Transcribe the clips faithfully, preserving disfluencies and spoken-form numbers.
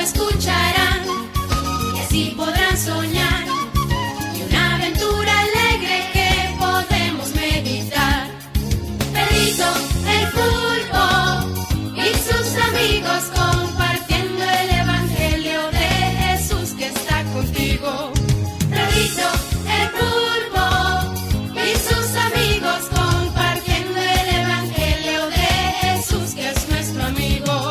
escucharán y así podrán soñar y una aventura alegre que podemos meditar. Pedrito el pulpo y sus amigos compartiendo el evangelio de Jesús que está contigo. Pedrito el pulpo y sus amigos compartiendo el evangelio de Jesús que es nuestro amigo.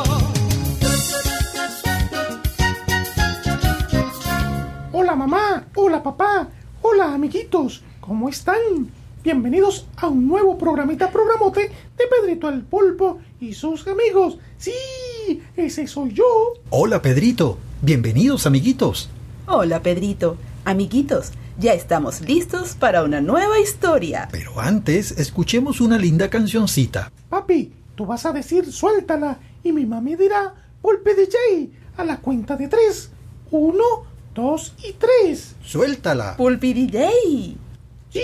Hola mamá, hola papá, hola amiguitos, ¿cómo están? Bienvenidos a un nuevo programita programote de Pedrito el Pulpo y sus amigos. ¡Sí! ¡Ese soy yo! Hola Pedrito, bienvenidos amiguitos. Hola Pedrito, amiguitos, ya estamos listos para una nueva historia. Pero antes, escuchemos una linda cancioncita. Papi, tú vas a decir suéltala y mi mami dirá Pulpe D J a la cuenta de tres. Uno, dos y tres. ¡Suéltala! Pulpi D J. ¡Sí!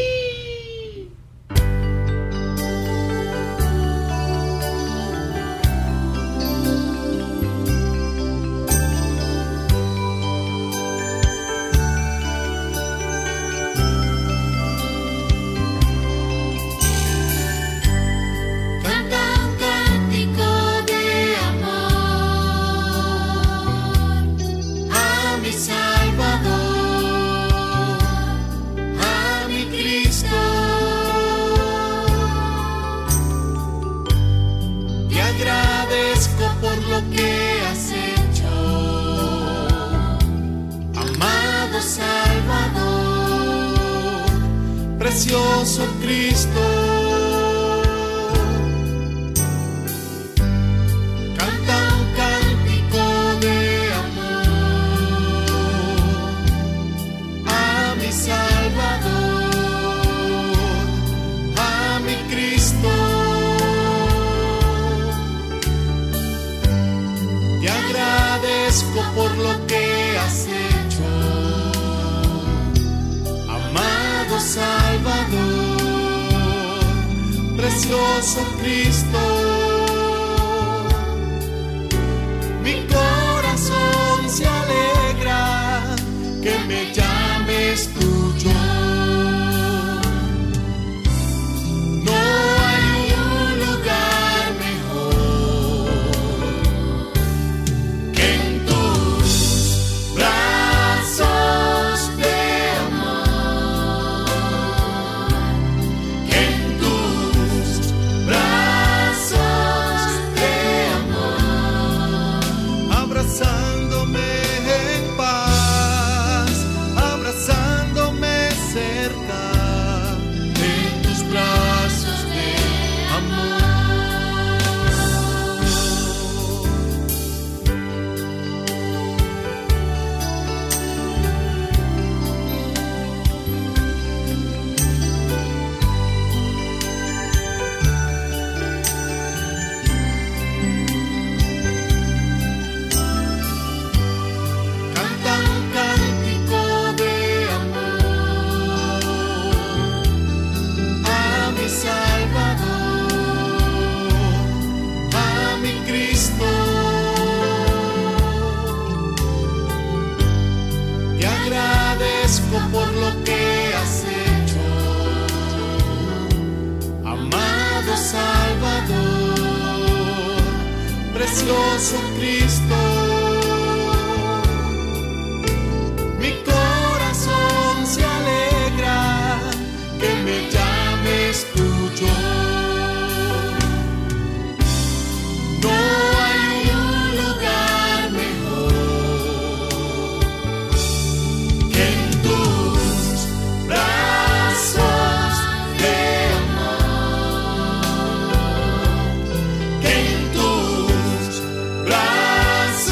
Precioso Cristo, canta un cántico de amor a mi Salvador, a mi Cristo. Te agradezco por lo que has hecho, amado Salvador, precioso Cristo. Mi corazón se alegra que me llames tuyo. No hay un lugar mejor que en tus brazos de abrazándome en paz, abrazándome cerca, en tus brazos de amor. Por lo que has hecho, amado Salvador, precioso Cristo. Mi corazón se alegra que me llames tuyo. No hay un lugar mejor que en tus brazos de amor, que en tus brazos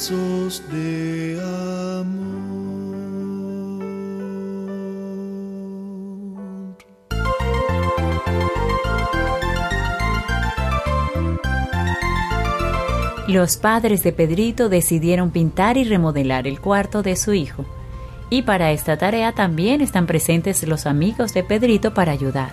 besos de amor. Los padres de Pedrito decidieron pintar y remodelar el cuarto de su hijo. Y para esta tarea también están presentes los amigos de Pedrito para ayudar.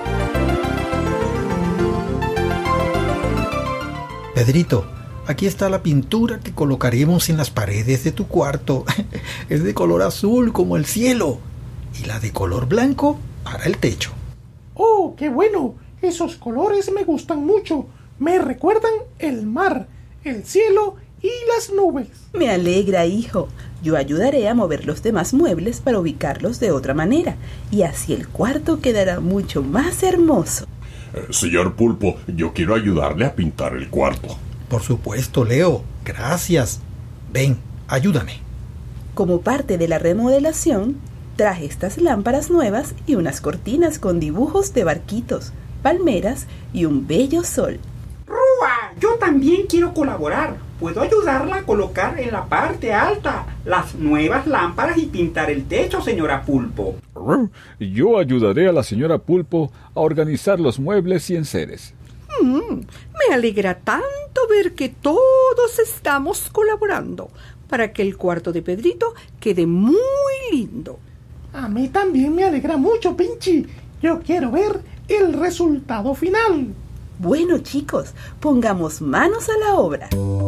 Pedrito, aquí está la pintura que colocaremos en las paredes de tu cuarto. Es de color azul como el cielo y la de color blanco para el techo. ¡Oh, qué bueno! Esos colores me gustan mucho. Me recuerdan el mar, el cielo y las nubes. Me alegra, hijo. Yo ayudaré a mover los demás muebles para ubicarlos de otra manera, y así el cuarto quedará mucho más hermoso. Eh, señor Pulpo, yo quiero ayudarle a pintar el cuarto. Por supuesto, Leo. Gracias. Ven, ayúdame. Como parte de la remodelación, traje estas lámparas nuevas y unas cortinas con dibujos de barquitos, palmeras y un bello sol. ¡Rúa! Yo también quiero colaborar. Puedo ayudarla a colocar en la parte alta las nuevas lámparas y pintar el techo, señora Pulpo. Yo ayudaré a la señora Pulpo a organizar los muebles y enseres. Mm, me alegra tanto ver que todos estamos colaborando para que el cuarto de Pedrito quede muy lindo. A mí también me alegra mucho, Pinchi. Yo quiero ver el resultado final. Bueno, chicos, pongamos manos a la obra.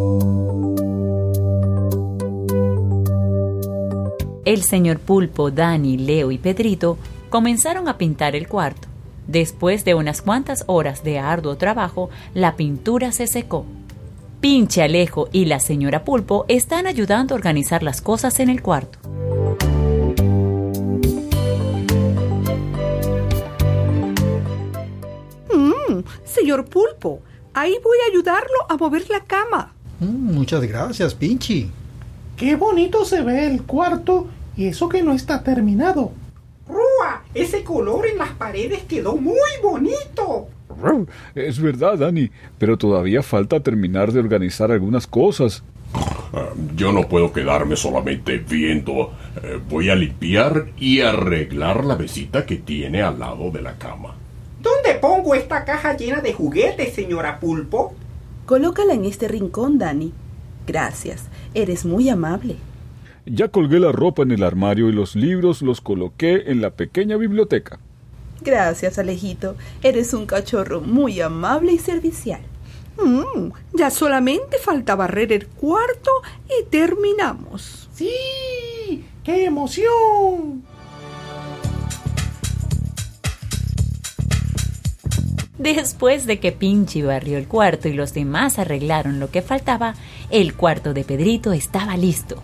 El señor Pulpo, Dani, Leo y Pedrito comenzaron a pintar el cuarto. Después de unas cuantas horas de arduo trabajo, la pintura se secó. Pinche, Alejo y la señora Pulpo están ayudando a organizar las cosas en el cuarto. Señor Pulpo, ahí voy a ayudarlo a mover la cama. Mm, muchas gracias, Pinchi. Qué bonito se ve el cuarto y eso que no está terminado. ¡Rúa! Ese color en las paredes quedó muy bonito. Es verdad, Dani, pero todavía falta terminar de organizar algunas cosas. Uh, yo no puedo quedarme solamente viendo. Uh, voy a limpiar y arreglar la mesita que tiene al lado de la cama. ¿Dónde pongo esta caja llena de juguetes, señora Pulpo? Colócala en este rincón, Dani. Gracias, eres muy amable. Ya colgué la ropa en el armario y los libros los coloqué en la pequeña biblioteca. Gracias, Alejito. Eres un cachorro muy amable y servicial. Mm, ya solamente falta barrer el cuarto y terminamos. ¡Sí! ¡Qué emoción! Después de que Pinchi barrió el cuarto y los demás arreglaron lo que faltaba, el cuarto de Pedrito estaba listo.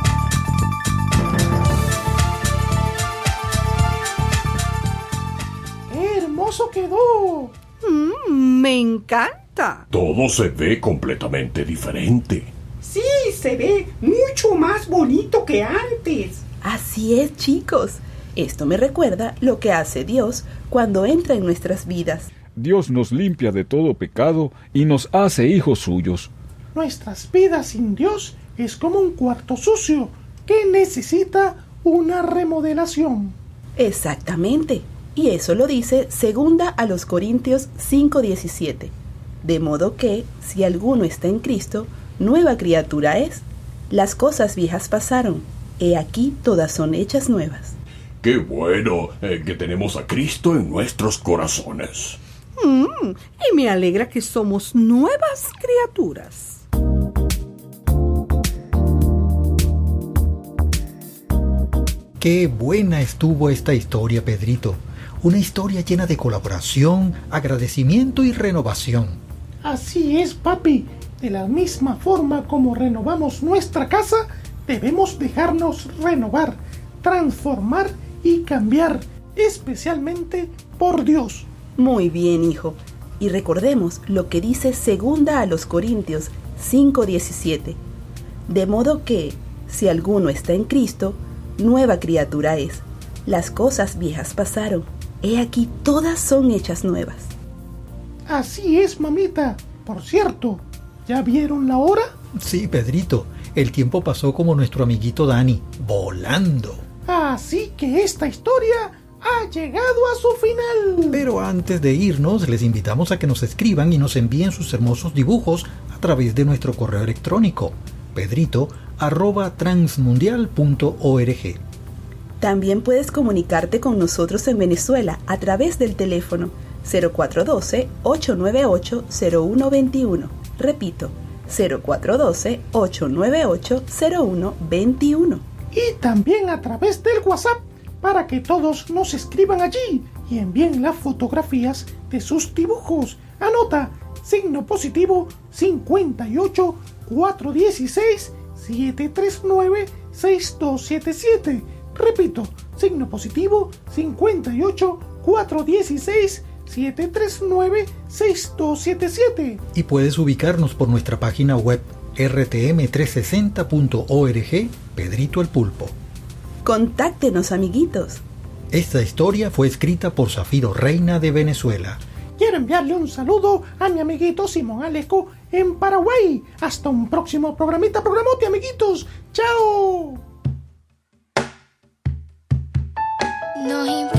¡Qué hermoso quedó! Mm, me encanta. Todo se ve completamente diferente. Sí, se ve mucho más bonito que antes. Así es, chicos. Esto me recuerda lo que hace Dios cuando entra en nuestras vidas. Dios nos limpia de todo pecado y nos hace hijos suyos. Nuestras vidas sin Dios es como un cuarto sucio que necesita una remodelación. Exactamente. Y eso lo dice segunda a los Corintios cinco diecisiete. De modo que, si alguno está en Cristo, nueva criatura es. Las cosas viejas pasaron. He aquí todas son hechas nuevas. ¡Qué bueno eh, que tenemos a Cristo en nuestros corazones! Mm, y me alegra que somos nuevas criaturas. Qué buena estuvo esta historia, Pedrito. Una historia llena de colaboración, agradecimiento y renovación. Así es, papi. De la misma forma como renovamos nuestra casa, debemos dejarnos renovar, transformar y cambiar, especialmente por Dios. Muy bien, hijo. Y recordemos lo que dice segunda a los Corintios cinco diecisiete. De modo que, si alguno está en Cristo, nueva criatura es. Las cosas viejas pasaron. He aquí todas son hechas nuevas. Así es, mamita. Por cierto, ¿ya vieron la hora? Sí, Pedrito. El tiempo pasó como nuestro amiguito Dani, volando. Así que esta historia ha llegado a su final. Pero antes de irnos, les invitamos a que nos escriban y nos envíen sus hermosos dibujos a través de nuestro correo electrónico, pedrito arroba transmundial punto org. También puedes comunicarte con nosotros en Venezuela a través del teléfono cero cuatro uno dos, ocho nueve ocho, cero uno dos uno. Repito, cero cuatro uno dos, ocho nueve ocho, cero uno dos uno. Y también a través del WhatsApp, para que todos nos escriban allí y envíen las fotografías de sus dibujos. Anota, signo positivo cincuenta y ocho, cuatrocientos dieciséis, setecientos treinta y nueve, sesenta y dos setenta y siete. Repito, signo positivo cincuenta y ocho, cuatrocientos dieciséis, setecientos treinta y nueve, sesenta y dos setenta y siete. Y puedes ubicarnos por nuestra página web r t m trescientos sesenta punto org, Pedrito el Pulpo. Contáctenos, amiguitos. Esta historia fue escrita por Zafiro Reina de Venezuela. Quiero enviarle un saludo a mi amiguito Simón Aleco en Paraguay. Hasta un próximo programita, programote, amiguitos. ¡Chao! Nos